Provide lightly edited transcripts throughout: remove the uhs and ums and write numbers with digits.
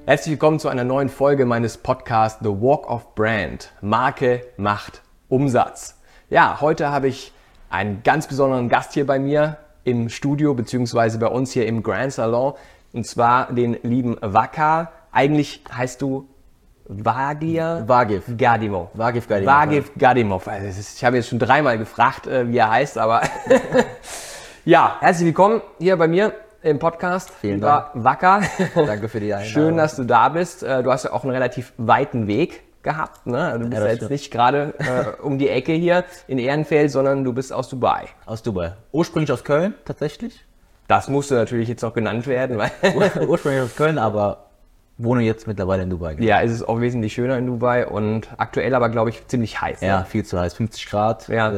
Herzlich willkommen zu einer neuen Folge meines Podcasts The Walk of Brand. Marke macht Umsatz. Ja, heute habe ich einen ganz besonderen Gast hier bei mir im Studio, beziehungsweise bei uns hier im Grand Salon. Und zwar den lieben Waka. Eigentlich heißt du Vagiv Gadimov. Vagiv Gadimov. Also ich habe jetzt schon dreimal gefragt, wie er heißt, aber ja, herzlich willkommen hier bei mir im Podcast. Vielen Dank. Waka. Danke für die Einladung. Schön, dass du da bist. Du hast ja auch einen relativ weiten Weg gehabt. Ne? Du bist ja jetzt nicht gerade um die Ecke hier in Ehrenfeld, sondern du bist aus Dubai. Aus Dubai. Ursprünglich aus Köln, tatsächlich. Das musste natürlich jetzt noch genannt werden. Weil Ursprünglich aus Köln, aber wohne jetzt mittlerweile in Dubai. Genau. Ja, es ist auch wesentlich schöner in Dubai und aktuell aber, glaube ich, ziemlich heiß. Ja, ne? viel zu heiß. 50 Grad. Ja.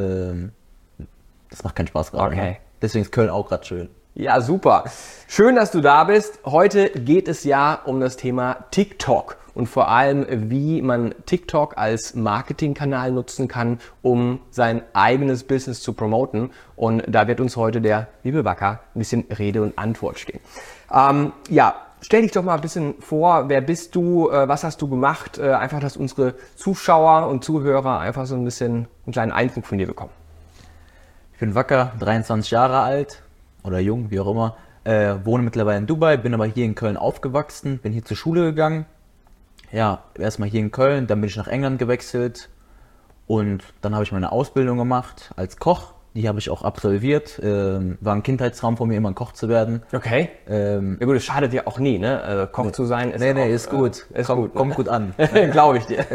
Das macht keinen Spaß gerade. Okay. Ne? Deswegen ist Köln auch gerade schön. Ja, super. Schön, dass du da bist. Heute geht es ja um das Thema TikTok und vor allem, wie man TikTok als Marketingkanal nutzen kann, um sein eigenes Business zu promoten. Und da wird uns heute der liebe Waka ein bisschen Rede und Antwort stehen. Ja, stell dich doch mal ein bisschen vor. Wer bist du? Was hast du gemacht? Einfach, dass unsere Zuschauer und Zuhörer einfach so ein bisschen einen kleinen Eindruck von dir bekommen. Ich bin Waka, 23 Jahre alt. Oder jung, wie auch immer, wohne mittlerweile in Dubai, bin aber hier in Köln aufgewachsen, bin hier zur Schule gegangen. Ja, erstmal hier in Köln, dann bin ich nach England gewechselt und dann habe ich meine Ausbildung gemacht als Koch. Die habe ich auch absolviert. War ein Kindheitstraum von mir, immer ein Koch zu werden. Okay. Ja gut, es schadet ja auch nie, ne? Also Koch zu sein. Ist gut. Kommt gut an. Glaube ich dir.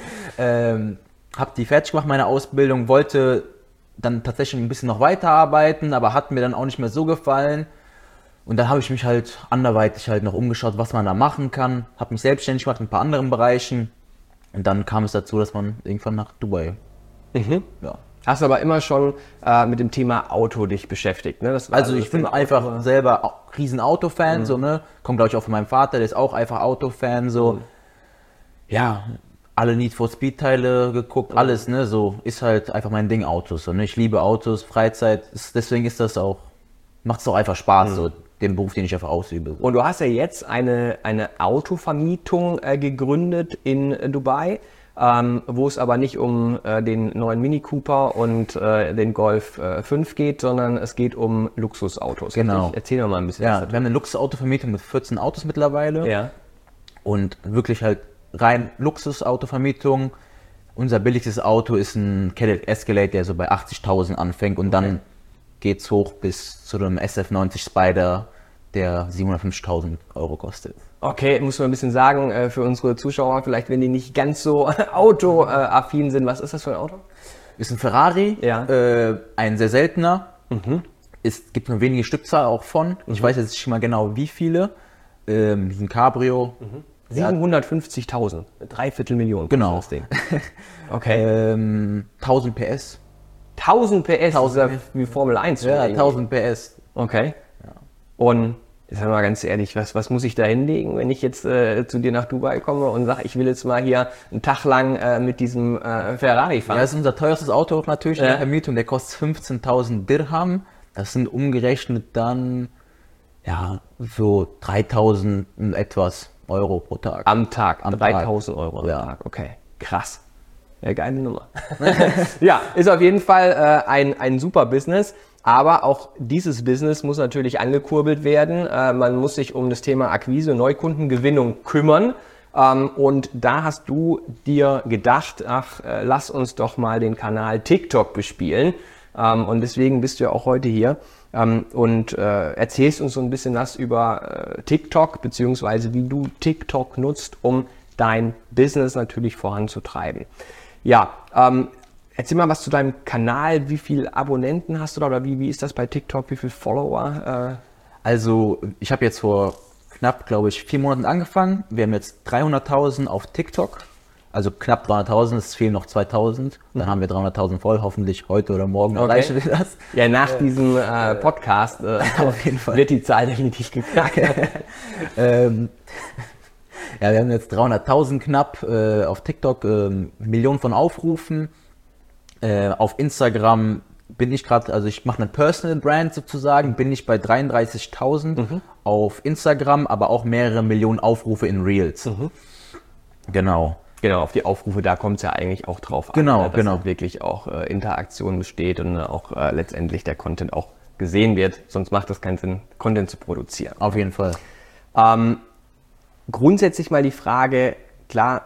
Hab die fertig gemacht, meine Ausbildung, wollte dann tatsächlich ein bisschen noch weiterarbeiten, aber hat mir dann auch nicht mehr so gefallen. Und dann habe ich mich halt anderweitig halt noch umgeschaut, was man da machen kann. Habe mich selbstständig gemacht in ein paar anderen Bereichen. Und dann kam es dazu, dass man irgendwann nach Dubai. Ja. Hast du aber immer schon mit dem Thema Auto dich beschäftigt, ne? Also ich bin einfach selber riesen Autofan, so, ne? Kommt glaube ich auch von meinem Vater, der ist auch einfach Autofan, so. Ja, alle Need for Speed Teile geguckt, alles, ne, so, ist halt einfach mein Ding, Autos, so, ne, ich liebe Autos, Freizeit, deswegen ist das auch, macht es auch einfach Spaß, so, den Beruf, den ich einfach ausübe. So. Und du hast ja jetzt eine Autovermietung gegründet in Dubai, wo es aber nicht um den neuen Mini Cooper und den Golf 5 geht, sondern es geht um Luxusautos. Genau. Erzähl doch mal ein bisschen. Ja, wir haben eine Luxusautovermietung mit 14 Autos mittlerweile. Ja. Und wirklich halt rein Luxusautovermietung. Unser billigstes Auto ist ein Cadillac Escalade, der so bei 80.000 anfängt und dann geht's hoch bis zu einem SF90 Spider, der 750.000 Euro kostet. Okay, muss man ein bisschen sagen, für unsere Zuschauer, vielleicht wenn die nicht ganz so autoaffin sind, was ist das für ein Auto? Ist ein Ferrari, ja. Ein sehr seltener. Gibt nur wenige Stückzahl auch von. Ich weiß jetzt nicht mal genau wie viele. Ein Cabrio. 750.000, 3/4 Million. Genau. Das Ding. Okay. 1000 PS. 1000 PS? 1000 PS. Wie Formel 1. Ja, 1000 PS. Okay. Ja. Und jetzt mal ganz ehrlich, was muss ich da hinlegen, wenn ich jetzt zu dir nach Dubai komme und sage, ich will jetzt mal hier einen Tag lang mit diesem Ferrari fahren? Ja, das ist unser teuerstes Auto natürlich in der Vermietung. Der kostet 15.000 Dirham. Das sind umgerechnet dann ja so 3.000 und etwas Euro pro Tag. Am Tag? 3.000 Euro am Tag, okay. Krass. Ja, geile Nummer. Ja, ist auf jeden Fall ein super Business, aber auch dieses Business muss natürlich angekurbelt werden. Man muss sich um das Thema Akquise, Neukundengewinnung kümmern. Und da hast du dir gedacht, lass uns doch mal den Kanal TikTok bespielen. Und deswegen bist du ja auch heute hier und erzählst uns so ein bisschen was über TikTok, beziehungsweise wie du TikTok nutzt, um dein Business natürlich voranzutreiben. Ja, erzähl mal was zu deinem Kanal. Wie viele Abonnenten hast du da oder wie ist das bei TikTok? Wie viele Follower? Also ich habe jetzt vor knapp, glaube ich, 4 Monaten angefangen. Wir haben jetzt 300.000 auf TikTok. Also knapp 300.000, es fehlen noch 2.000. Dann haben wir 300.000 voll. Hoffentlich heute oder morgen erreichen wir das. Ja, nach diesem Podcast auf jeden Fall wird die Zahl definitiv geknackt. Ja, wir haben jetzt 300.000 knapp auf TikTok, Millionen von Aufrufen. Auf Instagram bin ich gerade, also ich mache eine Personal Brand sozusagen, bin ich bei 33.000 auf Instagram, aber auch mehrere Millionen Aufrufe in Reels. Genau. Genau, auf die Aufrufe, da kommt es ja eigentlich auch drauf an, Genau, dass genau. wirklich auch Interaktion besteht und auch letztendlich der Content auch gesehen wird. Sonst macht es keinen Sinn, Content zu produzieren. Auf jeden Fall. Grundsätzlich mal die Frage, klar,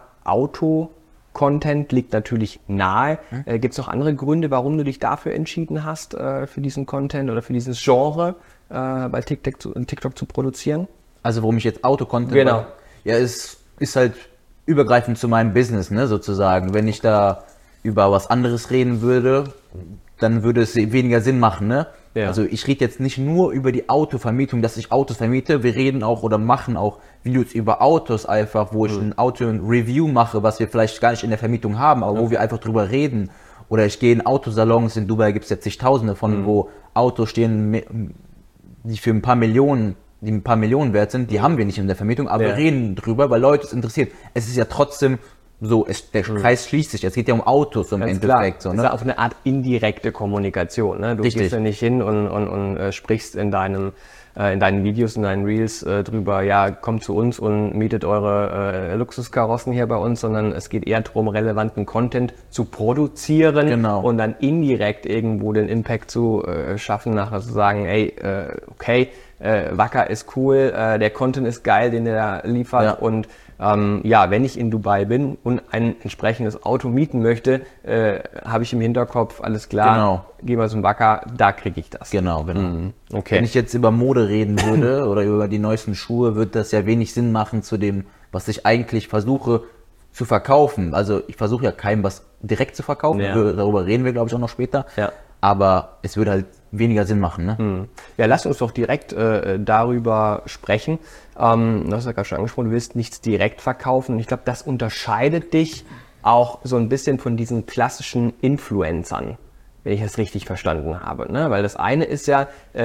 Auto-Content liegt natürlich nahe. Gibt es noch andere Gründe, warum du dich dafür entschieden hast, für diesen Content oder für dieses Genre bei TikTok zu produzieren? Also warum ich jetzt Auto-Content Genau. mache? Ja, es ist halt übergreifend zu meinem Business, ne, sozusagen. Wenn ich da über was anderes reden würde, dann würde es weniger Sinn machen, ne? Ja. Also ich rede jetzt nicht nur über die Autovermietung, dass ich Autos vermiete, wir reden auch oder machen auch Videos über Autos einfach, wo ich ein Auto-Review mache, was wir vielleicht gar nicht in der Vermietung haben, aber wo wir einfach drüber reden. Oder ich gehe in Autosalons, in Dubai gibt es jetzt zigtausende von, wo Autos stehen, die für ein paar Millionen wert sind, die haben wir nicht in der Vermietung, aber wir reden drüber, weil Leute es interessiert. Es ist ja trotzdem so, der Kreis schließt sich, es geht ja um Autos im Endeffekt. So, Das ne? ist ja auch eine Art indirekte Kommunikation. Ne? Du Richtig. gehst ja nicht hin und sprichst in deinen Videos, in deinen Reels drüber, ja, kommt zu uns und mietet eure Luxuskarossen hier bei uns, sondern es geht eher darum, relevanten Content zu produzieren Genau. und dann indirekt irgendwo den Impact zu schaffen, nachher zu sagen, ey, okay, Wacker ist cool, der Content ist geil, den der da liefert Ja. und wenn ich in Dubai bin und ein entsprechendes Auto mieten möchte, habe ich im Hinterkopf, alles klar, Genau. geh mal zum Wacker, da kriege ich das. Genau. Okay. Wenn ich jetzt über Mode reden würde oder über die neuesten Schuhe, würde das ja wenig Sinn machen zu dem, was ich eigentlich versuche zu verkaufen. Also ich versuche ja keinem was direkt zu verkaufen, Ja. darüber reden wir, glaube ich, auch noch später. Ja. Aber es würde halt weniger Sinn machen, ne? Ja, lass uns doch direkt darüber sprechen. Du hast ja gerade schon angesprochen, du willst nichts direkt verkaufen. Und ich glaube, das unterscheidet dich auch so ein bisschen von diesen klassischen Influencern, wenn ich das richtig verstanden habe. Ne? Weil das eine ist ja,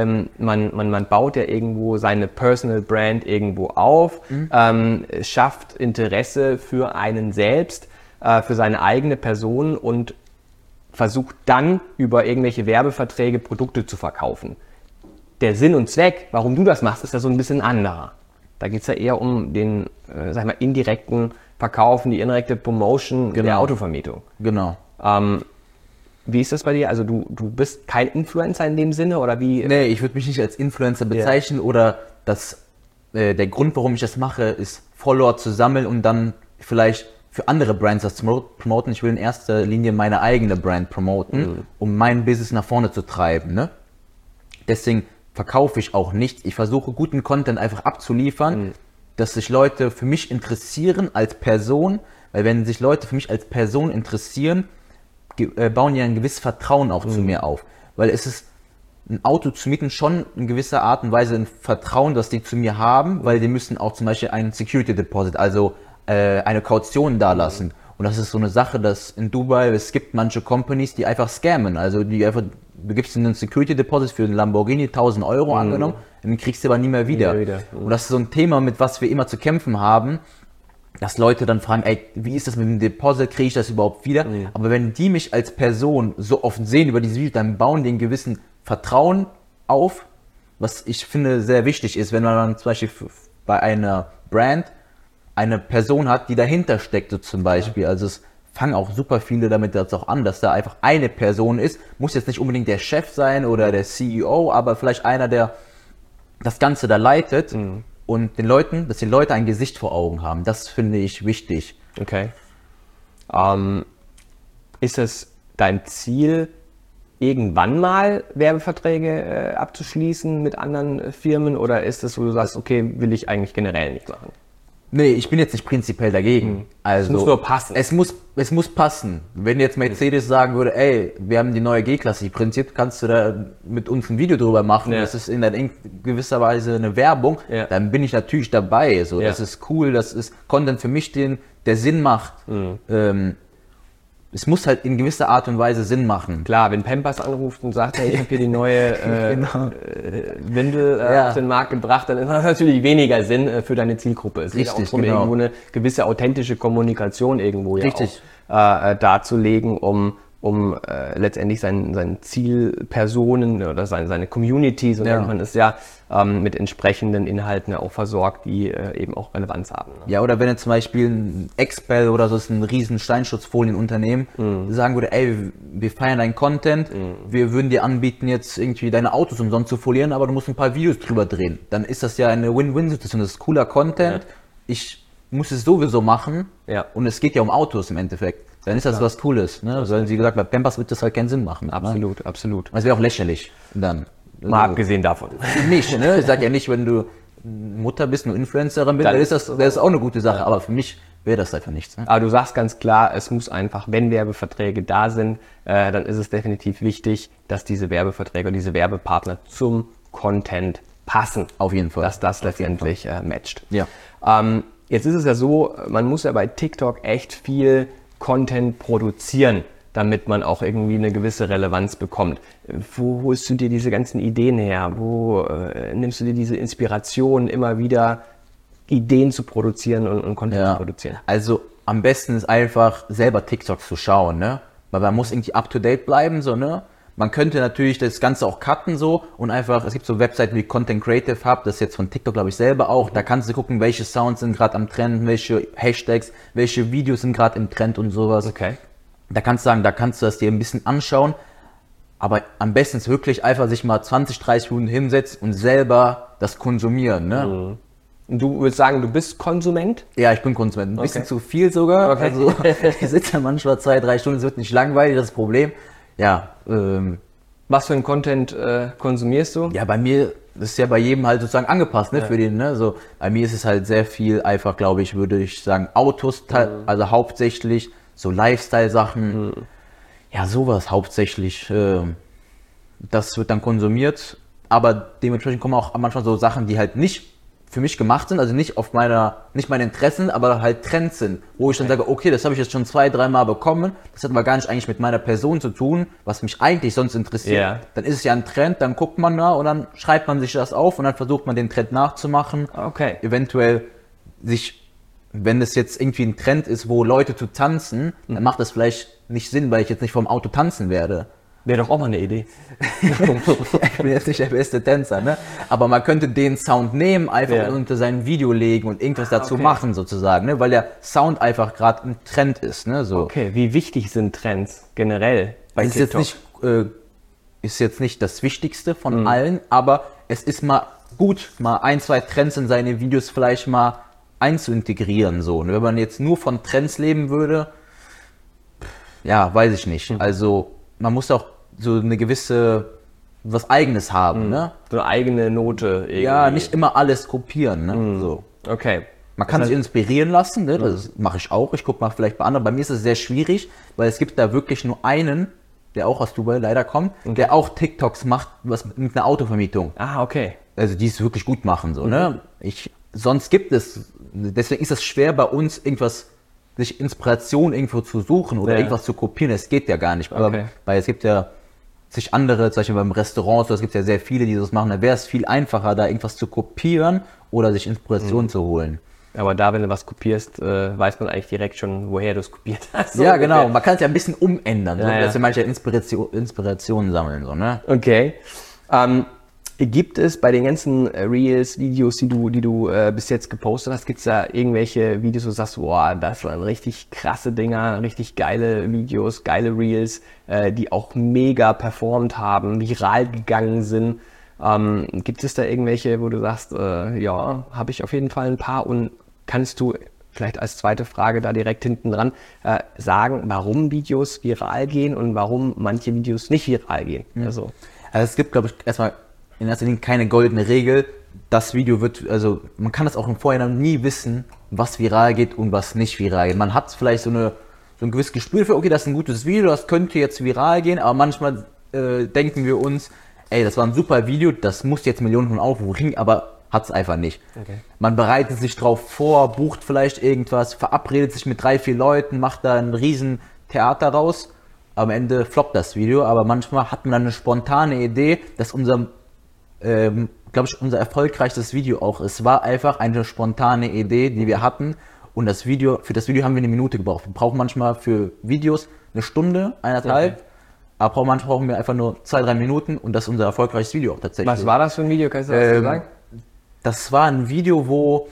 man baut ja irgendwo seine Personal Brand irgendwo auf, schafft Interesse für einen selbst, für seine eigene Person und versucht dann über irgendwelche Werbeverträge Produkte zu verkaufen. Der Sinn und Zweck, warum du das machst, ist ja so ein bisschen anderer. Da geht es ja eher um den, indirekten Verkaufen, die indirekte Promotion der Autovermietung. Genau. Wie ist das bei dir? Also du bist kein Influencer in dem Sinne oder wie? Nee, ich würde mich nicht als Influencer bezeichnen oder der Grund, warum ich das mache, ist Follower zu sammeln und dann vielleicht für andere Brands das zu promoten. Ich will in erster Linie meine eigene Brand promoten, um mein Business nach vorne zu treiben. Ne? Deswegen verkaufe ich auch nichts. Ich versuche guten Content einfach abzuliefern, dass sich Leute für mich interessieren als Person, weil wenn sich Leute für mich als Person interessieren, bauen ja ein gewisses Vertrauen auch zu mir auf. Weil es ist ein Auto zu mieten schon in gewisser Art und Weise ein Vertrauen, das die zu mir haben, weil die müssen auch zum Beispiel ein Security Deposit, also eine Kaution dalassen. Und das ist so eine Sache, dass in Dubai, es gibt manche Companies, die einfach scammen. Also die einfach, du gibst ihnen einen Security Deposit für einen Lamborghini, 1.000 Euro angenommen, den kriegst du aber nie mehr wieder. Und das ist so ein Thema, mit was wir immer zu kämpfen haben, dass Leute dann fragen, ey, wie ist das mit dem Deposit, kriege ich das überhaupt wieder? Aber wenn die mich als Person so oft sehen über diese Videos, dann bauen die einen gewissen Vertrauen auf, was ich finde sehr wichtig ist, wenn man dann zum Beispiel bei einer Brand eine Person hat, die dahinter steckt, so zum Beispiel. Also es fangen auch super viele damit jetzt auch an, dass da einfach eine Person ist. Muss jetzt nicht unbedingt der Chef sein oder der CEO, aber vielleicht einer, der das Ganze da leitet und dass die Leute ein Gesicht vor Augen haben. Das finde ich wichtig. Okay. Ist es dein Ziel, irgendwann mal Werbeverträge abzuschließen mit anderen Firmen oder ist es, wo du sagst, okay, will ich eigentlich generell nicht machen? Nee, ich bin jetzt nicht prinzipiell dagegen. Also, Es muss nur passen. Es muss passen. Wenn jetzt Mercedes sagen würde, ey, wir haben die neue G-Klasse prinzipiell, kannst du da mit uns ein Video drüber machen, das ist in gewisser Weise eine Werbung, dann bin ich natürlich dabei. So, das ist cool, das ist Content für mich, der Sinn macht. Es muss halt in gewisser Art und Weise Sinn machen. Klar, wenn Pampers anruft und sagt, hey, ich habe hier die neue Windel auf den Markt gebracht, dann ist das natürlich weniger Sinn für deine Zielgruppe. Es geht auch darum, irgendwo eine gewisse authentische Kommunikation irgendwo ja auch darzulegen, um um letztendlich seinen Zielpersonen oder seine Community, so nennt man es ja, mit entsprechenden Inhalten auch versorgt, die eben auch Relevanz haben. Ne? Ja, oder wenn jetzt zum Beispiel ein Expel oder so ist ein riesen Steinschutzfolienunternehmen, sagen würde, ey, wir feiern deinen Content, wir würden dir anbieten, jetzt irgendwie deine Autos umsonst zu folieren, aber du musst ein paar Videos drüber drehen. Dann ist das ja eine Win-Win-Situation, das ist cooler Content. Ich muss es sowieso machen und es geht ja um Autos im Endeffekt. Dann ist das was Cooles, ne? Weil sie gesagt, bei Pampers wird das halt keinen Sinn machen. Absolut, ne? Absolut. Das wäre auch lächerlich dann. Mal abgesehen davon. Nicht, ne? Ich sag ja nicht, wenn du Mutter bist, eine Influencerin bist, dann ist das auch eine gute Sache. Aber für mich wäre das einfach nichts. Ne? Aber du sagst ganz klar, es muss einfach, wenn Werbeverträge da sind, dann ist es definitiv wichtig, dass diese Werbeverträge und diese Werbepartner zum Content passen. Auf jeden Fall. Dass das letztendlich matcht. Ja. Jetzt ist es ja so, man muss ja bei TikTok echt viel Content produzieren, damit man auch irgendwie eine gewisse Relevanz bekommt. Wo holst du dir diese ganzen Ideen her? Wo nimmst du dir diese Inspiration, immer wieder Ideen zu produzieren und Content zu produzieren? Also am besten ist einfach selber TikToks zu schauen, ne? Weil man muss irgendwie up to date bleiben, so, ne? Man könnte natürlich das Ganze auch cutten so und einfach, es gibt so Webseiten wie Content Creative Hub, das ist jetzt von TikTok, glaube ich, selber auch. Da kannst du gucken, welche Sounds sind gerade am Trend, welche Hashtags, welche Videos sind gerade im Trend und sowas. Okay. Da kannst du sagen, da kannst du das dir ein bisschen anschauen. Aber am besten ist wirklich einfach sich mal 20, 30 Minuten hinsetzen und selber das konsumieren, ne? Und du würdest sagen, du bist Konsument? Ja, ich bin Konsument. Ein bisschen zu viel sogar. Okay. Also ich sitze dann manchmal 2, 3 Stunden, es wird nicht langweilig, das ist das Problem. Ja, was für ein Content konsumierst du? ja, bei mir, das ist ja bei jedem halt sozusagen angepasst, ne, für den, ne, so. Bei mir ist es halt sehr viel einfach, glaube ich, würde ich sagen, Autos, also hauptsächlich, so Lifestyle-Sachen, ja, sowas hauptsächlich, das wird dann konsumiert, aber dementsprechend kommen auch manchmal so Sachen, die halt nicht für mich gemacht sind, also nicht meine Interessen, aber halt Trends sind, wo ich dann sage, okay, das habe ich jetzt schon 2, 3 Mal bekommen, das hat aber gar nicht eigentlich mit meiner Person zu tun, was mich eigentlich sonst interessiert. Ja. Dann ist es ja ein Trend, dann guckt man da und dann schreibt man sich das auf und dann versucht man den Trend nachzumachen. Okay. Eventuell wenn es jetzt irgendwie ein Trend ist, wo Leute zu tanzen, dann macht das vielleicht nicht Sinn, weil ich jetzt nicht vom Auto tanzen werde. Wäre doch auch mal eine Idee. Ich bin jetzt nicht der beste Tänzer, ne? Aber man könnte den Sound nehmen, einfach unter sein Video legen und irgendwas dazu machen, sozusagen, ne? Weil der Sound einfach gerade ein Trend ist, ne? So. Okay, wie wichtig sind Trends generell bei TikTok? Ist jetzt nicht das Wichtigste von allen, aber es ist mal gut, mal 1, 2 Trends in seine Videos vielleicht mal einzuintegrieren, so. Und wenn man jetzt nur von Trends leben würde, ja, weiß ich nicht. Also, man muss auch so eine gewisse, was Eigenes haben, ne? So eine eigene Note irgendwie. Ja, nicht immer alles kopieren, ne? So. Okay. Man kann sich inspirieren lassen, ne? Das mache ich auch. Ich gucke mal vielleicht bei anderen. Bei mir ist es sehr schwierig, weil es gibt da wirklich nur einen, der auch aus Dubai leider kommt, der auch TikToks macht, was mit einer Autovermietung. Ah, okay. Also die es wirklich gut machen, so, ne? Sonst gibt es, deswegen ist es schwer bei uns sich Inspiration irgendwo zu suchen oder irgendwas zu kopieren. Es geht ja gar nicht. Aber weil es gibt ja sich andere, zum Beispiel beim Restaurant, so, es gibt ja sehr viele, die das machen, da wäre es viel einfacher, da irgendwas zu kopieren oder sich Inspiration zu holen. Aber da, wenn du was kopierst, weiß man eigentlich direkt schon, woher du es kopiert hast. Ja, genau. Man kann es ja ein bisschen umändern, so, Ja, dass wir manche Inspirationen sammeln, so, ne? Okay. Gibt es bei den ganzen Reels, Videos, die du bis jetzt gepostet hast, gibt es da irgendwelche Videos, wo du sagst, boah, das waren richtig krasse Dinger, richtig geile Videos, geile Reels, die auch mega performt haben, viral gegangen sind? Gibt es da irgendwelche, wo du sagst, ja, habe ich auf jeden Fall ein paar, und kannst du vielleicht als zweite Frage da direkt hinten dran sagen, warum Videos viral gehen und warum manche Videos nicht viral gehen? Also es gibt, glaube ich, erstmal in erster Linie keine goldene Regel. Das Video also man kann das auch im Vorhinein nie wissen, was viral geht und was nicht viral geht. Man hat vielleicht so ein gewisses Gespür für, okay, das ist ein gutes Video, das könnte jetzt viral gehen, aber manchmal denken wir uns, ey, das war ein super Video, das muss jetzt Millionen von Aufrufen kriegen, aber hat es einfach nicht. Okay. Man bereitet sich drauf vor, bucht vielleicht irgendwas, verabredet sich mit 3, 4 Leuten, macht da ein riesen Theater raus. Am Ende floppt das Video, aber manchmal hat man dann eine spontane Idee, dass unser erfolgreichstes Video auch. Es war einfach eine spontane Idee, die wir hatten, und für das Video haben wir eine Minute gebraucht. Wir brauchen manchmal für Videos eine Stunde, 1,5. Aber manchmal brauchen wir einfach nur 2-3 Minuten und das ist unser erfolgreiches Video auch tatsächlich. Was war das für ein Video? Kannst du das sagen? Das war ein Video, wo,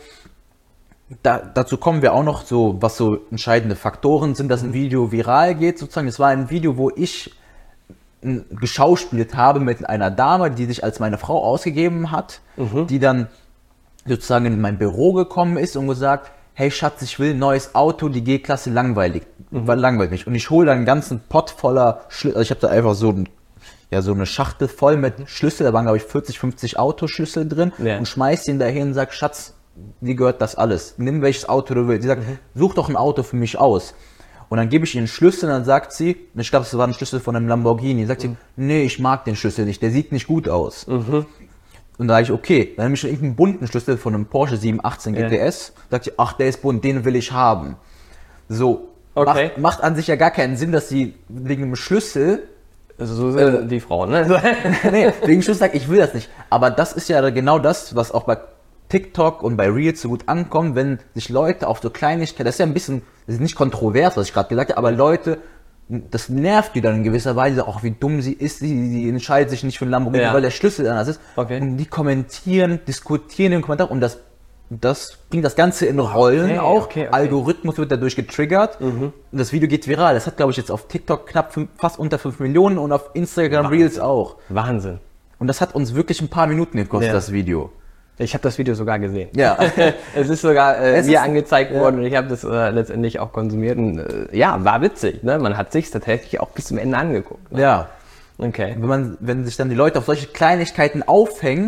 dazu kommen wir auch noch, so was so entscheidende Faktoren sind, dass ein Video viral geht sozusagen. Es war ein Video, wo ich geschauspielt habe mit einer Dame, die sich als meine Frau ausgegeben hat, die dann sozusagen in mein Büro gekommen ist und gesagt, hey Schatz, ich will ein neues Auto, die G-Klasse langweilt mich. Und ich hole dann einen ganzen Pott voller Schlüssel, also ich habe da einfach so eine Schachtel voll mit Schlüssel, da waren glaube ich 40, 50 Autoschlüssel drin und schmeiß den dahin und sag, Schatz, dir gehört das alles. Nimm welches Auto du willst. Sie sagt, such doch ein Auto für mich aus. Und dann gebe ich ihr einen Schlüssel und dann sagt sie, ich glaube, es war ein Schlüssel von einem Lamborghini, sagt sie, nee, ich mag den Schlüssel nicht, der sieht nicht gut aus. Und da sage ich, okay, dann nehme ich schon irgendeinen bunten Schlüssel von einem Porsche 718 GTS, sagt sie, ach, der ist bunt, den will ich haben. So, macht an sich ja gar keinen Sinn, dass sie wegen einem Schlüssel, also so sind die Frauen, ne? nee, wegen Schlüssel sagt, ich will das nicht. Aber das ist ja genau das, was auch bei TikTok und bei Reels so gut ankommt, wenn sich Leute auf so Kleinigkeiten, das ist ja ein bisschen, das ist nicht kontrovers, was ich gerade gesagt habe, aber Leute, das nervt die dann in gewisser Weise, auch wie dumm sie ist, sie entscheidet sich nicht für einen Lamborghini, weil der Schlüssel anders ist. Und die kommentieren, diskutieren im Kommentar und das bringt das Ganze in Rollen auch. Algorithmus wird dadurch getriggert und das Video geht viral. Das hat, glaube ich, jetzt auf TikTok fast unter 5 Millionen und auf Instagram Reels auch. Wahnsinn. Und das hat uns wirklich ein paar Minuten gekostet, das Video. Ich habe das Video sogar gesehen. Ja. Es ist sogar mir angezeigt worden und ich habe das letztendlich auch konsumiert. Und, war witzig. Ne? Man hat sich tatsächlich auch bis zum Ende angeguckt. Ne? Ja. Okay. Wenn sich dann die Leute auf solche Kleinigkeiten aufhängen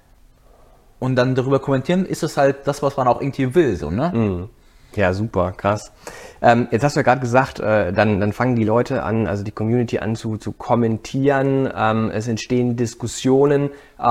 und dann darüber kommentieren, ist es halt das, was man auch irgendwie will. So, ne? Ja, super, krass. Jetzt hast du ja gerade gesagt, dann fangen die Leute an, also die Community an zu kommentieren. Es entstehen Diskussionen.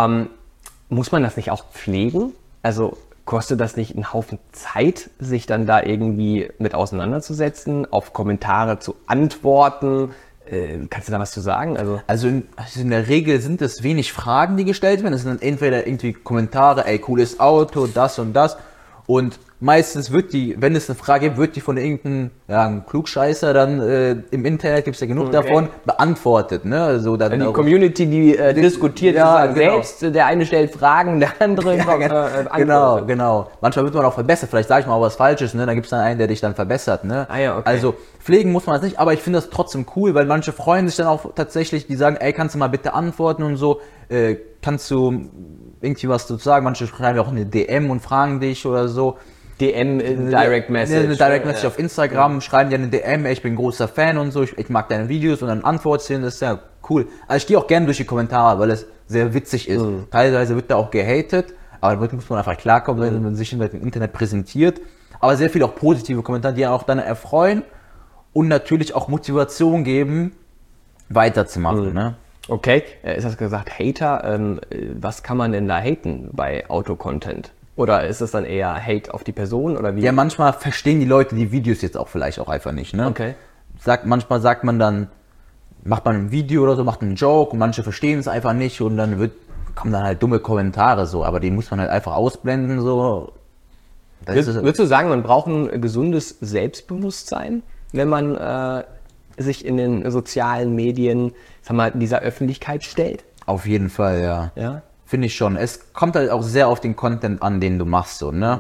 Muss man das nicht auch pflegen? Also kostet das nicht einen Haufen Zeit, sich dann da irgendwie mit auseinanderzusetzen, auf Kommentare zu antworten? Kannst du da was zu sagen? Also in der Regel sind es wenig Fragen, die gestellt werden. Es sind dann entweder irgendwie Kommentare, ey, cooles Auto, das und das. Und meistens wenn es eine Frage gibt, wird die von irgendeinem Klugscheißer dann im Internet, gibt es ja genug davon, beantwortet. Ne? Also dann die Community, die diskutiert selbst, der eine stellt Fragen, der andere antwortet. Genau. Manchmal wird man auch verbessert, vielleicht sage ich mal auch was Falsches, ne? Dann gibt es dann einen, der dich dann verbessert. Ne? Also pflegen muss man das nicht, aber ich finde das trotzdem cool, weil manche freuen sich dann auch tatsächlich, die sagen, ey, kannst du mal bitte antworten und so, kannst du irgendwie was zu sagen, manche schreiben auch eine DM und fragen dich oder so. DM, Direct Message. Eine Direct Message auf Instagram, schreiben dir eine DM, ey, ich bin großer Fan und so, ich mag deine Videos und dann antwortest du, das ist ja cool. Also ich gehe auch gerne durch die Kommentare, weil es sehr witzig ist. Teilweise wird da auch gehatet, aber damit muss man einfach klarkommen, wenn man sich im Internet präsentiert. Aber sehr viele auch positive Kommentare, die auch dann erfreuen und natürlich auch Motivation geben, weiterzumachen. Ne? Okay, jetzt hast du gesagt, Hater, was kann man denn da haten bei Autocontent? Oder ist es dann eher Hate auf die Person oder wie? Ja, manchmal verstehen die Leute die Videos jetzt auch vielleicht auch einfach nicht, ne? Okay. Manchmal sagt man dann, macht man ein Video oder so, macht einen Joke und manche verstehen es einfach nicht und dann kommen dann halt dumme Kommentare so, aber die muss man halt einfach ausblenden so. Würdest du sagen, man braucht ein gesundes Selbstbewusstsein, wenn man sich in den sozialen Medien, dieser Öffentlichkeit stellt? Auf jeden Fall, ja. Ja? Finde ich schon. Es kommt halt auch sehr auf den Content an, den du machst, so, ne?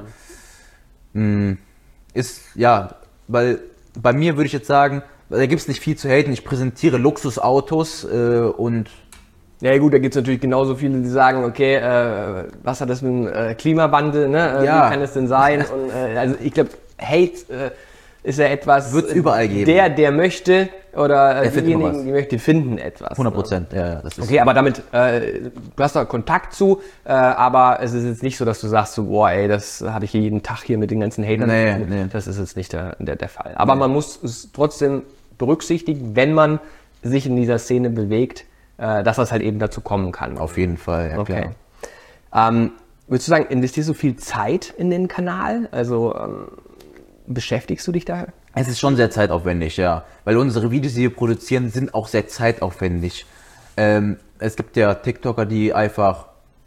Weil bei mir würde ich jetzt sagen, da gibt es nicht viel zu haten. Ich präsentiere Luxusautos und... Ja gut, da gibt es natürlich genauso viele, die sagen, okay, was hat das mit dem Klimawandel, ne? Wie kann es denn sein? Und, also ich glaube, Hate ist ja etwas, wird es überall geben. Der möchte oder diejenigen, die möchten, finden etwas. 100%, ja. Das ist okay, aber damit, du hast da Kontakt zu, aber es ist jetzt nicht so, dass du sagst, so, boah, ey, das habe ich jeden Tag hier mit den ganzen Hatern. Nee. Das ist jetzt nicht der Fall. Aber man muss es trotzdem berücksichtigen, wenn man sich in dieser Szene bewegt, dass das halt eben dazu kommen kann. Auf jeden Fall, ja, okay. Klar. Würdest du sagen, investierst du viel Zeit in den Kanal? Also beschäftigst du dich da? Es ist schon sehr zeitaufwendig, ja. Weil unsere Videos, die wir produzieren, sind auch sehr zeitaufwendig. Es gibt ja TikToker, die einfach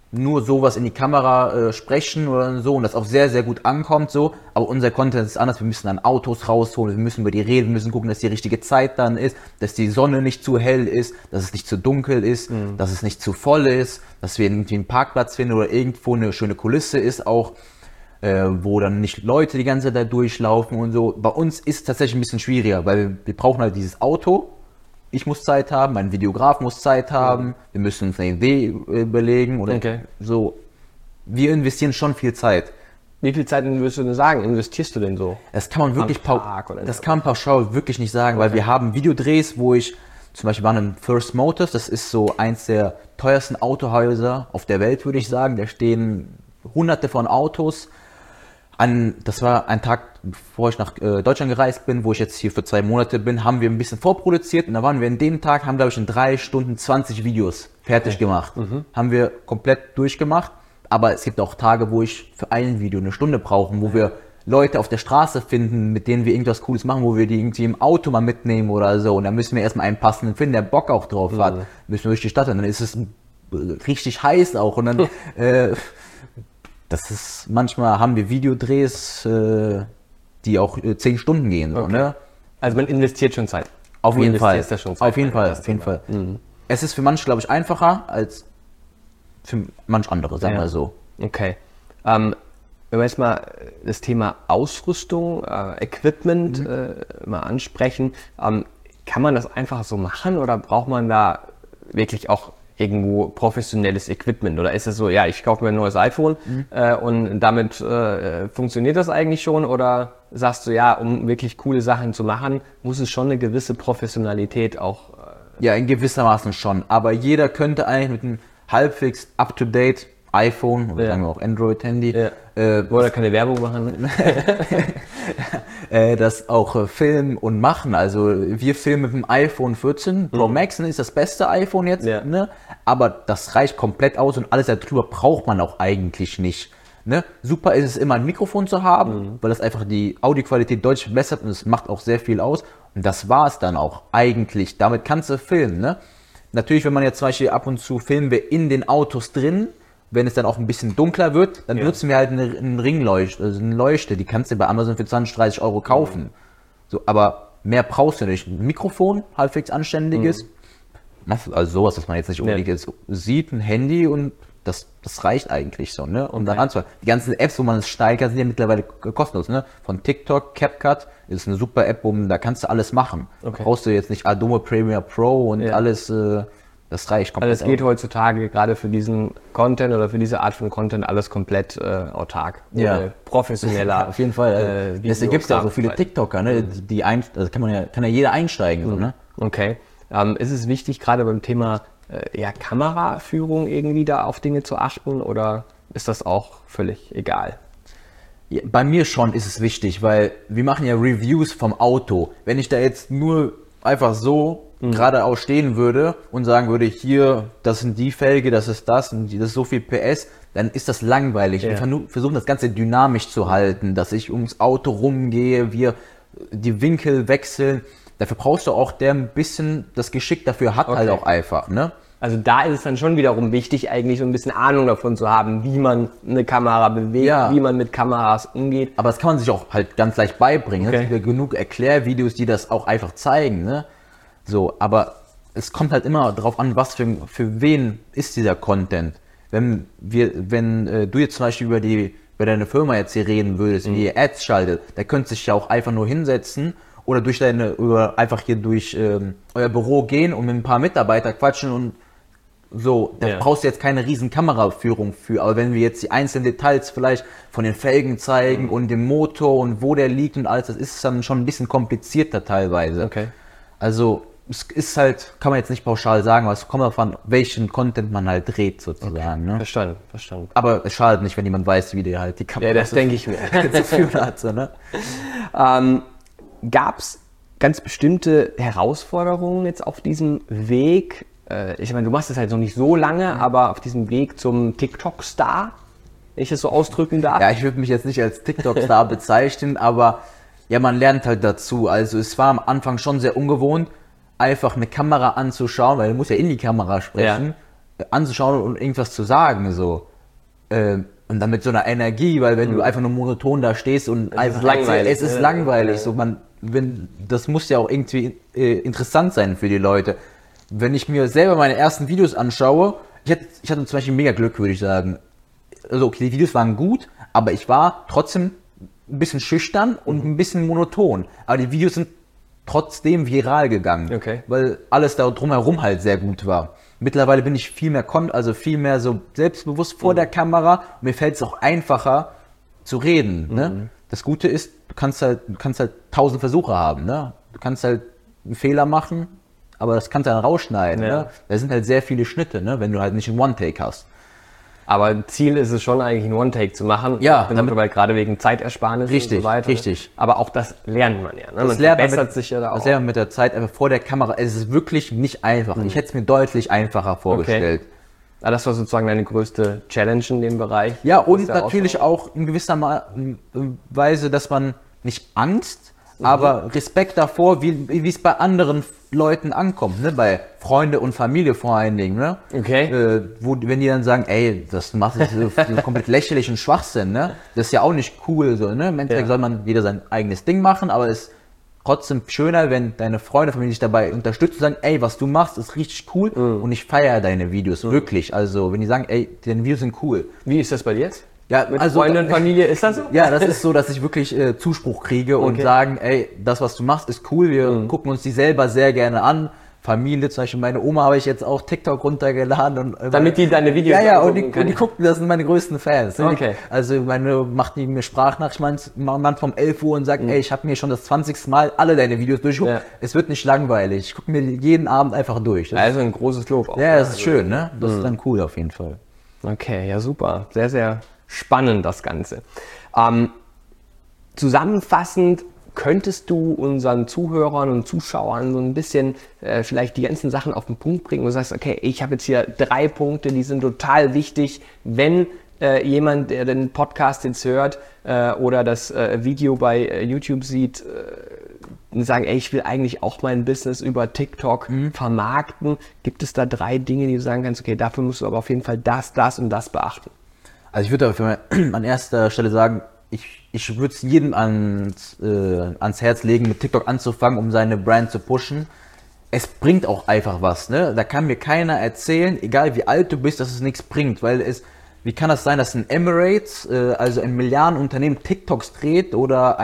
nur sowas in die Kamera sprechen oder so und das auch sehr, sehr gut ankommt so. Aber unser Content ist anders. Wir müssen dann Autos rausholen, wir müssen über die reden, wir müssen gucken, dass die richtige Zeit dann ist, dass die Sonne nicht zu hell ist, dass es nicht zu dunkel ist, dass es nicht zu voll ist, dass wir irgendwie einen Parkplatz finden oder irgendwo eine schöne Kulisse ist auch, wo dann nicht Leute die ganze Zeit da durchlaufen und so. Bei uns ist es tatsächlich ein bisschen schwieriger, weil wir brauchen halt dieses Auto. Ich muss Zeit haben, mein Videograf muss Zeit haben, wir müssen uns eine Idee überlegen oder so. Wir investieren schon viel Zeit. Wie viel Zeit würdest du denn sagen, investierst du denn so? Das kann man wirklich pauschal wirklich nicht sagen, weil wir haben Videodrehs, wo ich zum Beispiel waren im First Motors, das ist so eins der teuersten Autohäuser auf der Welt, würde ich sagen. Da stehen hunderte von Autos. Das war ein Tag, bevor ich nach Deutschland gereist bin, wo ich jetzt hier für 2 Monate bin, haben wir ein bisschen vorproduziert und da waren wir in dem Tag, haben glaube ich in 3 Stunden 20 Videos fertig gemacht. Haben wir komplett durchgemacht, aber es gibt auch Tage, wo ich für ein Video 1 Stunde brauche, wo wir Leute auf der Straße finden, mit denen wir irgendwas Cooles machen, wo wir die irgendwie im Auto mal mitnehmen oder so und dann müssen wir erstmal einen passenden finden, der Bock auch drauf hat, müssen wir durch die Stadt und dann ist es richtig heiß auch und dann manchmal haben wir Videodrehs, die auch 10 Stunden gehen. So, ne? Also man investiert schon Zeit. Auf jeden Fall. Auf jeden Fall. Es ist für manche, glaube ich, einfacher als für manch andere, sagen wir so. Okay. Wenn wir jetzt mal das Thema Ausrüstung, Equipment mal ansprechen, kann man das einfach so machen oder braucht man da wirklich auch irgendwo professionelles Equipment oder ist es so, ja, ich kaufe mir ein neues iPhone und damit funktioniert das eigentlich schon oder sagst du, ja, um wirklich coole Sachen zu machen, muss es schon eine gewisse Professionalität auch... Ja, in gewissermaßen schon, aber jeder könnte eigentlich mit einem halbwegs up-to-date iPhone oder sagen wir auch Android-Handy. Oder keine Werbung machen. Das auch filmen und machen. Also wir filmen mit dem iPhone 14 Pro Max, ist das beste iPhone jetzt, ne? Aber das reicht komplett aus und alles darüber braucht man auch eigentlich nicht. Ne? Super ist es immer ein Mikrofon zu haben, weil das einfach die Audioqualität deutlich verbessert und es macht auch sehr viel aus. Und das war es dann auch eigentlich. Damit kannst du filmen. Ne? Natürlich, wenn man jetzt zum Beispiel ab und zu filmen wir in den Autos drin, wenn es dann auch ein bisschen dunkler wird, dann benutzen wir halt eine Ringleuchte, also eine Leuchte, die kannst du bei Amazon für 20, 30 Euro kaufen. So, aber mehr brauchst du nicht. Ein Mikrofon, halbwegs anständiges, also sowas, was man jetzt nicht unbedingt jetzt sieht, ein Handy und das reicht eigentlich so, ne? Und dann anzufangen. Die ganzen Apps, wo man es schneiden kann, sind ja mittlerweile kostenlos, ne? Von TikTok, CapCut ist eine super App, da kannst du alles machen. Brauchst du jetzt nicht Adobe Premiere Pro und alles, das reicht komplett. Also es geht heutzutage gerade für diesen Content oder für diese Art von Content alles komplett autark. Professioneller. Auf jeden Fall. Deswegen gibt es ja auch so viele TikToker, ne? Also kann ja jeder einsteigen, so, ne? Okay. Ist es wichtig, gerade beim Thema Kameraführung irgendwie da auf Dinge zu achten oder ist das auch völlig egal? Ja, bei mir schon ist es wichtig, weil wir machen ja Reviews vom Auto. Wenn ich da jetzt nur einfach so geradeaus stehen würde und sagen würde, hier, das sind die Felge, das ist das und das ist so viel PS, dann ist das langweilig. Wir versuchen das Ganze dynamisch zu halten, dass ich ums Auto rumgehe, wir die Winkel wechseln. Dafür brauchst du auch, der ein bisschen das Geschick dafür hat, halt auch einfach, ne? Also da ist es dann schon wiederum wichtig, eigentlich so ein bisschen Ahnung davon zu haben, wie man eine Kamera bewegt, wie man mit Kameras umgeht. Aber das kann man sich auch halt ganz leicht beibringen. Es gibt ja genug Erklärvideos, die das auch einfach zeigen, ne? So, aber es kommt halt immer darauf an, was für wen ist dieser Content. Wenn du jetzt zum Beispiel über deine Firma jetzt hier reden würdest, wie ihr Ads schaltet, da könntest du dich ja auch einfach nur hinsetzen oder einfach hier durch euer Büro gehen und mit ein paar Mitarbeitern quatschen und so, da brauchst du jetzt keine riesen Kameraführung für, aber wenn wir jetzt die einzelnen Details vielleicht von den Felgen zeigen und dem Motor und wo der liegt und alles, das ist dann schon ein bisschen komplizierter teilweise. Also es ist halt, kann man jetzt nicht pauschal sagen, aber es kommt davon, welchen Content man halt dreht sozusagen. Ne? Verstanden. Aber es schadet nicht, wenn jemand weiß, wie der halt die Kamera das denke ich mir. zu führen hat. So, ne? Gab es ganz bestimmte Herausforderungen jetzt auf diesem Weg? Ich meine, du machst es halt noch nicht so lange, aber auf diesem Weg zum TikTok-Star, wenn ich es so ausdrücken darf? Ja, ich würde mich jetzt nicht als TikTok-Star bezeichnen, aber ja, man lernt halt dazu. Also es war am Anfang schon sehr ungewohnt, einfach eine Kamera anzuschauen, weil du musst ja in die Kamera sprechen. anzuschauen und irgendwas zu sagen, so. Und dann mit so einer Energie, weil wenn du einfach nur monoton da stehst und einfach langweilig. Es ist langweilig, so das muss ja auch irgendwie interessant sein für die Leute. Wenn ich mir selber meine ersten Videos anschaue, ich hatte zum Beispiel mega Glück, würde ich sagen. Also okay, die Videos waren gut, aber ich war trotzdem ein bisschen schüchtern und ein bisschen monoton. Aber die Videos sind trotzdem viral gegangen, weil alles da drumherum halt sehr gut war. Mittlerweile bin ich viel mehr so selbstbewusst vor der Kamera und mir fällt es auch einfacher zu reden. Ne? Das Gute ist, du kannst halt 1000 Versuche haben. Ne? Du kannst halt einen Fehler machen, aber das kannst du dann rausschneiden. Ja. Ne? Da sind halt sehr viele Schnitte, ne? Wenn du halt nicht einen One-Take hast. Aber Ziel ist es schon eigentlich, einen One-Take zu machen. Ja, weil gerade wegen Zeitersparnis richtig, und so weiter. Richtig. Aber auch das lernt man ja. Ne? Das Man lernt verbessert sich ja da auch. Das lernt man mit der Zeit, einfach vor der Kamera. Es ist wirklich nicht einfach. Ich hätte es mir deutlich einfacher vorgestellt. Okay. Das war sozusagen deine größte Challenge in dem Bereich. Ja, und natürlich auch in gewisser Weise, dass man nicht Angst, aber Respekt davor, wie es bei anderen Leuten ankommt, ne? Bei Freunde und Familie vor allen Dingen, ne? Okay. Wenn die dann sagen, ey, das machst du so komplett lächerlichen Schwachsinn, ne? Das ist ja auch nicht cool, so, ne? Im Endeffekt soll man jeder sein eigenes Ding machen, aber es ist trotzdem schöner, wenn deine Freunde, Familie dich dabei unterstützen und sagen, ey, was du machst, ist richtig cool und ich feiere deine Videos, wirklich. Also, wenn die sagen, ey, deine Videos sind cool. Wie ist das bei dir jetzt? Ja, Mit Freunde und Familie, ist das so? Ja, das ist so, dass ich wirklich Zuspruch kriege und sagen, ey, das, was du machst, ist cool. Wir gucken uns die selber sehr gerne an. Familie, zum Beispiel meine Oma habe ich jetzt auch TikTok runtergeladen. Und damit die deine Videos und die gucken, das sind meine größten Fans. Ne? Okay. Also meine macht die mir Sprachnachrichten manchmal um 11 Uhr und sagt, ey, ich habe mir schon das 20. Mal alle deine Videos durchgeguckt. Ja. Es wird nicht langweilig. Ich gucke mir jeden Abend einfach durch. Das also ein großes Lob auch. Ja, das ist schön, ne? Das ist dann cool auf jeden Fall. Okay, ja super. Sehr, sehr spannend das Ganze. Zusammenfassend könntest du unseren Zuhörern und Zuschauern so ein bisschen vielleicht die ganzen Sachen auf den Punkt bringen und du sagst, okay, ich habe jetzt hier 3 Punkte, die sind total wichtig, wenn jemand, der den Podcast jetzt hört oder das Video bei YouTube sieht, sagen, ey, ich will eigentlich auch mein Business über TikTok vermarkten. Gibt es da 3 Dinge, die du sagen kannst, okay, dafür musst du aber auf jeden Fall das und das beachten? Also ich würde an erster Stelle sagen, ich würde es jedem ans Herz legen, mit TikTok anzufangen, um seine Brand zu pushen. Es bringt auch einfach was, ne? Da kann mir keiner erzählen, egal wie alt du bist, dass es nichts bringt, weil wie kann das sein, dass ein Emirates, also ein Milliardenunternehmen TikToks dreht oder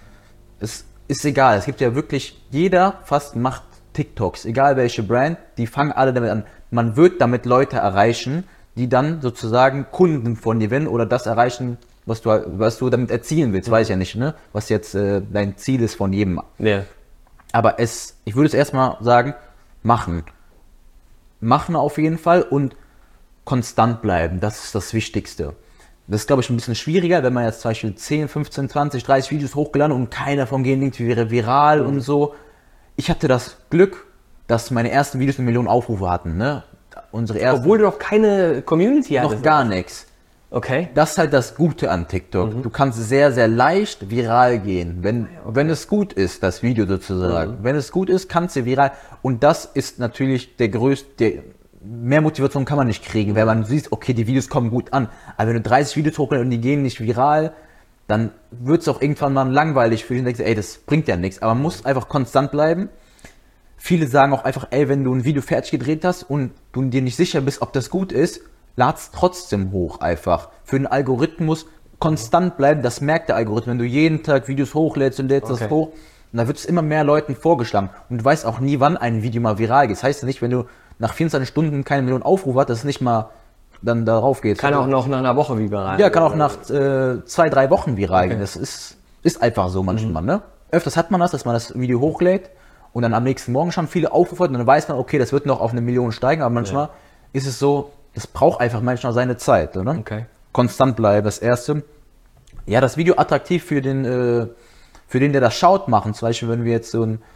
es ist egal, es gibt ja wirklich, jeder fast macht TikToks, egal welche Brand, die fangen alle damit an. Man wird damit Leute erreichen, die dann sozusagen Kunden von dir werden oder das erreichen, was du damit erzielen willst, weiß ich ja nicht, ne? Was jetzt dein Ziel ist von jedem. Ja. Aber ich würde es erstmal sagen, machen. Machen auf jeden Fall und konstant bleiben, das ist das Wichtigste. Das ist, glaube ich, ein bisschen schwieriger, wenn man jetzt zum Beispiel 10, 15, 20, 30 Videos hochgeladen und keiner davon gehen irgendwie viral und so. Ich hatte das Glück, dass meine ersten Videos 1 Million Aufrufe hatten, ne? Obwohl du noch keine Community hattest? Noch gar nichts. Okay. Das ist halt das Gute an TikTok. Du kannst sehr, sehr leicht viral gehen, wenn es gut ist, das Video sozusagen. Wenn es gut ist, kannst du viral. Und das ist natürlich mehr Motivation kann man nicht kriegen, wenn man sieht, okay, die Videos kommen gut an. Aber wenn du 30 Videos hochlädst und die gehen nicht viral, dann wird es auch irgendwann mal langweilig für dich und denkst, ey, das bringt ja nichts. Aber man muss einfach konstant bleiben. Viele sagen auch einfach, ey, wenn du ein Video fertig gedreht hast und du dir nicht sicher bist, ob das gut ist, lad's trotzdem hoch einfach. Für den Algorithmus konstant bleiben, das merkt der Algorithmus. Wenn du jeden Tag Videos hochlädst und lädst das hoch, dann wird es immer mehr Leuten vorgeschlagen. Und du weißt auch nie, wann ein Video mal viral geht. Das heißt ja nicht, wenn du nach 24 Stunden keine Million Aufrufe hast, dass es nicht mal dann darauf geht. Kann auch noch nach einer Woche viral. Ja, kann auch nach 2, 3 Wochen viral gehen. Das ist einfach so manchmal, ne? Öfters hat man dass man das Video hochlädt und dann am nächsten Morgen schon viele Aufrufe hat und dann weiß man, okay, das wird noch auf 1 Million steigen, aber manchmal ist es so, es braucht einfach manchmal seine Zeit, oder? Okay. Konstant bleiben, das Erste. Ja, das Video attraktiv für den, der das schaut, machen. Zum Beispiel, wenn wir jetzt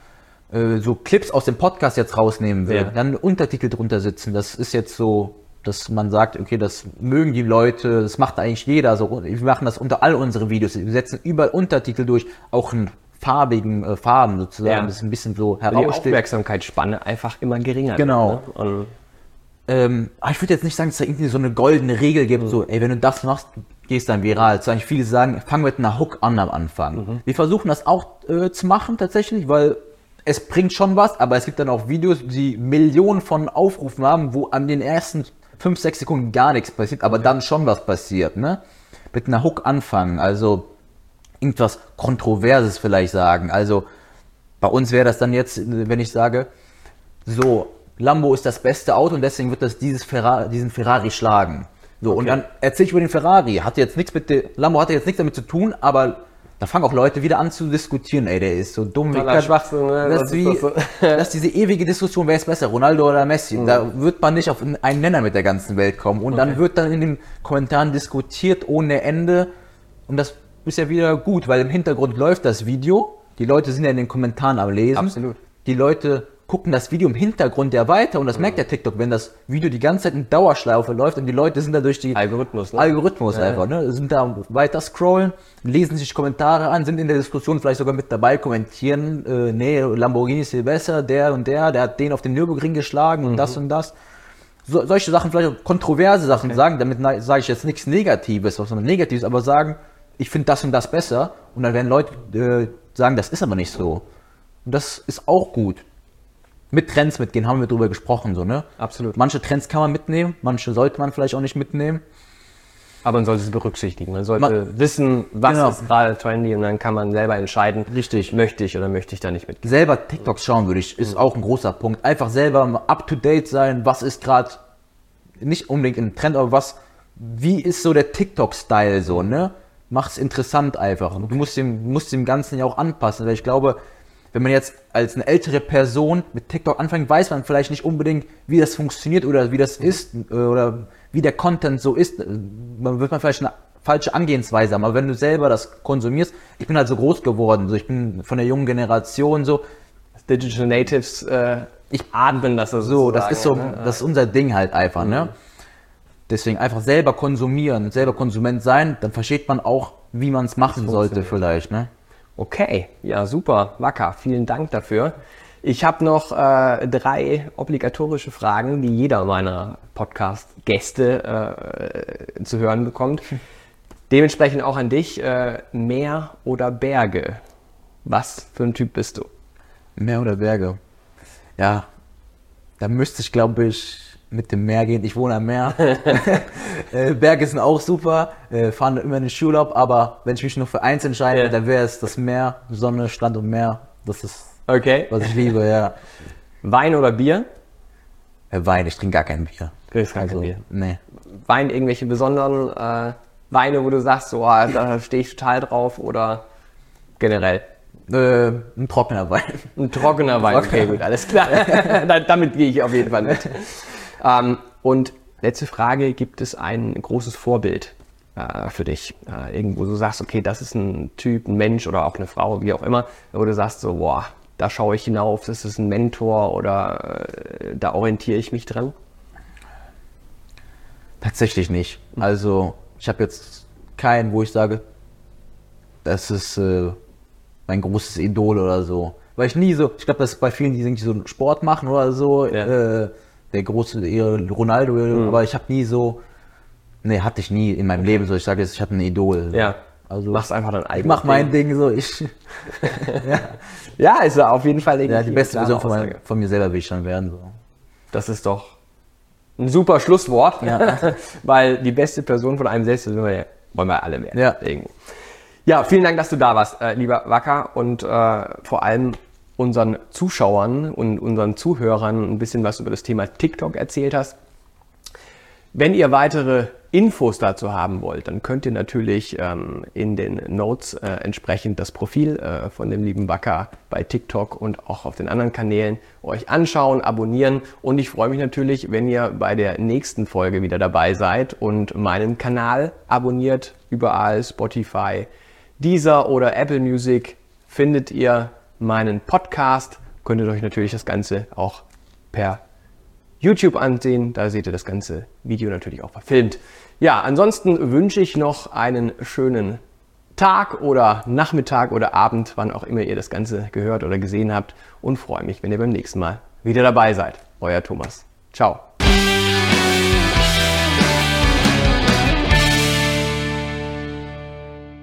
so Clips aus dem Podcast jetzt rausnehmen würden, dann Untertitel drunter sitzen. Das ist jetzt so, dass man sagt, okay, das mögen die Leute, das macht eigentlich jeder. So, wir machen das unter all unsere Videos. Wir setzen überall Untertitel durch, auch in farbigen Farben sozusagen. Das ist ein bisschen so heraussteht. Die Aufmerksamkeitsspanne einfach immer geringer. Genau. Ne? ich würde jetzt nicht sagen, dass es da irgendwie so eine goldene Regel gibt, so, ey, wenn du das machst, gehst dann viral. Zum Beispiel viele sagen, fang mit einer Hook an am Anfang. Wir versuchen das auch zu machen tatsächlich, weil es bringt schon was, aber es gibt dann auch Videos, die Millionen von Aufrufen haben, wo an den ersten 5, 6 Sekunden gar nichts passiert, aber dann schon was passiert, ne? Mit einer Hook anfangen, also irgendwas Kontroverses vielleicht sagen. Also bei uns wäre das dann jetzt, wenn ich sage, so, Lambo ist das beste Auto und deswegen wird das diesen Ferrari schlagen. So, und dann erzähle ich über den Ferrari. Lambo hatte jetzt nichts damit zu tun, aber da fangen auch Leute wieder an zu diskutieren. Ey, der ist so dumm. Schwachsinn, ne? Das ist diese ewige Diskussion, wer ist besser, Ronaldo oder Messi. Da wird man nicht auf einen Nenner mit der ganzen Welt kommen. Und dann wird dann in den Kommentaren diskutiert ohne Ende. Und das ist ja wieder gut, weil im Hintergrund läuft das Video. Die Leute sind ja in den Kommentaren am Lesen. Absolut. Die Leute gucken das Video im Hintergrund ja weiter und das merkt der TikTok, wenn das Video die ganze Zeit in Dauerschleife läuft und die Leute sind da durch die Algorithmus einfach, ne? Sind da weiter scrollen, lesen sich Kommentare an, sind in der Diskussion vielleicht sogar mit dabei, kommentieren, nee, Lamborghini ist viel besser, der und der hat den auf den Nürburgring geschlagen und das und das. Solche Sachen, vielleicht auch kontroverse Sachen sagen, damit sage ich jetzt nichts Negatives, sondern Negatives, aber sagen, ich finde das und das besser und dann werden Leute sagen, das ist aber nicht so. Und das ist auch gut. Mit Trends mitgehen, haben wir drüber gesprochen, so, ne? Absolut. Manche Trends kann man mitnehmen, manche sollte man vielleicht auch nicht mitnehmen. Aber man sollte es berücksichtigen. Man sollte wissen, was ist gerade trendy und dann kann man selber entscheiden, richtig, möchte ich oder möchte ich da nicht mitgehen. Selber TikToks schauen ist auch ein großer Punkt. Einfach selber up to date sein, was ist gerade, nicht unbedingt im Trend, aber wie ist so der TikTok-Style so, ne? Mach's interessant einfach. Du musst dem Ganzen ja auch anpassen, weil ich glaube, wenn man jetzt als eine ältere Person mit TikTok anfängt, weiß man vielleicht nicht unbedingt, wie das funktioniert oder wie das ist oder wie der Content so ist. Man wird vielleicht eine falsche Angehensweise haben, aber wenn du selber das konsumierst, ich bin halt so groß geworden, so ich bin von der jungen Generation so. Digital Natives, ich atme das so. Das ist so, ne? Das ist unser Ding halt einfach, ne? Deswegen einfach selber konsumieren, selber Konsument sein, dann versteht man auch, wie man es machen sollte vielleicht, ne? Okay, ja super, wacker, vielen Dank dafür. Ich habe noch 3 obligatorische Fragen, die jeder meiner Podcast-Gäste zu hören bekommt. Dementsprechend auch an dich, Meer oder Berge? Was für ein Typ bist du? Meer oder Berge? Ja, da müsste ich, glaube ich, mit dem Meer gehen. Ich wohne am Meer. Berge sind auch super, fahren immer in den Skiurlaub, aber wenn ich mich nur für eins entscheide, dann wäre es das Meer, Sonne, Strand und Meer. Das ist, was ich liebe, ja. Wein oder Bier? Wein, ich trinke gar kein Bier. Trinkst gar kein Bier? Nee. Wein, irgendwelche besonderen Weine, wo du sagst, so, da stehe ich total drauf oder generell? Ein trockener Wein. Ein trockener Wein, okay, gut, alles klar. Damit gehe ich auf jeden Fall mit. Und letzte Frage, gibt es ein großes Vorbild für dich? Irgendwo du sagst, okay, das ist ein Typ, ein Mensch oder auch eine Frau, wie auch immer, wo du sagst so, boah, da schaue ich hinauf, das ist ein Mentor oder da orientiere ich mich dran? Tatsächlich nicht. Also ich habe jetzt keinen, wo ich sage, das ist mein großes Idol oder so. Weil ich nie so, ich glaube, das ist bei vielen, die irgendwie so Sport machen oder so, der große Ronaldo, aber ich habe nie so, hatte ich nie in meinem Leben so, ich sage jetzt, ich hatte ein Idol. Ja, also machst einfach dein eigenes Ich mach mein Ding so, ja, ist auf jeden Fall die beste Version von mir selber will ich schon werden. So. Das ist doch ein super Schlusswort, weil die beste Person von einem selbst wollen wir alle werden. Ja. Ja, vielen Dank, dass du da warst, lieber Wacker, und vor allem unseren Zuschauern und unseren Zuhörern ein bisschen was über das Thema TikTok erzählt hast. Wenn ihr weitere Infos dazu haben wollt, dann könnt ihr natürlich in den Notes entsprechend das Profil von dem lieben Wacker bei TikTok und auch auf den anderen Kanälen euch anschauen, abonnieren, und ich freue mich natürlich, wenn ihr bei der nächsten Folge wieder dabei seid und meinen Kanal abonniert. Überall Spotify, Deezer oder Apple Music findet ihr meinen Podcast. Könnt ihr euch natürlich das Ganze auch per YouTube ansehen. Da seht ihr das ganze Video natürlich auch verfilmt. Ja, ansonsten wünsche ich noch einen schönen Tag oder Nachmittag oder Abend, wann auch immer ihr das Ganze gehört oder gesehen habt, und freue mich, wenn ihr beim nächsten Mal wieder dabei seid. Euer Thomas. Ciao.